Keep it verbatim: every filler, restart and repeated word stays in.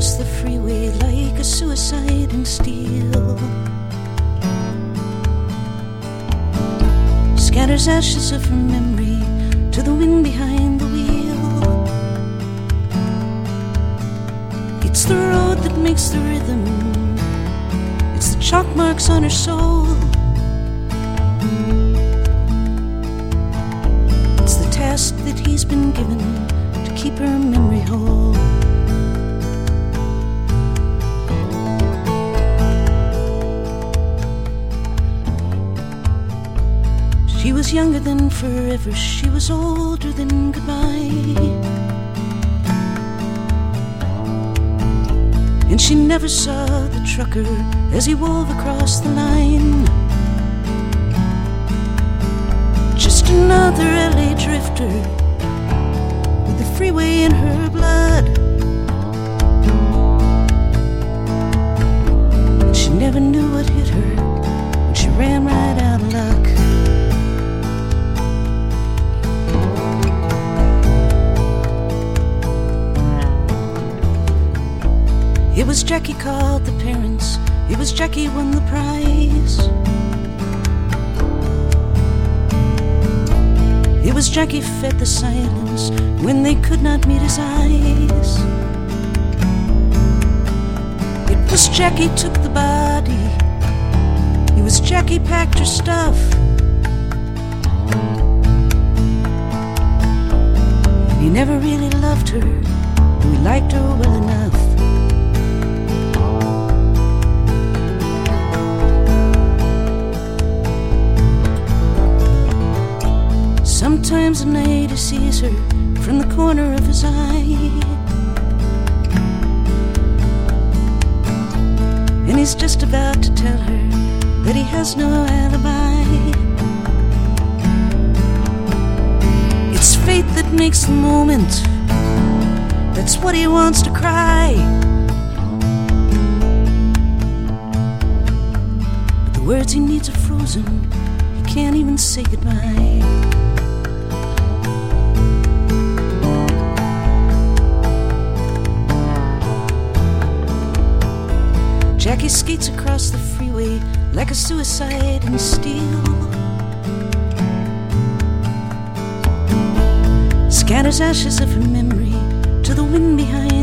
across the freeway like a suicide in steel. Scatters ashes of her memory to the wind behind the wheel. It's the road that makes the rhythm. It's the chalk marks on her soul. It's the task that he's been given to keep her memory whole. She was younger than forever, she was older than goodbye. And she never saw the trucker as he wove across the line. Just another L A drifter with the freeway in her blood. And she never knew what hit her when she ran right out of luck. It was Jackie called the parents. It was Jackie won the prize. It was Jackie fed the silence when they could not meet his eyes. It was Jackie took the body. It was Jackie packed her stuff. He never really loved her, but we liked her well enough. Sometimes at night he sees her from the corner of his eye, and he's just about to tell her that he has no alibi. It's fate that makes the moment. That's what he wants to cry. But the words he needs are frozen. He can't even say goodbye. Jackie skates across the freeway like a suicide in steel. Scatters ashes of her memory to the wind behind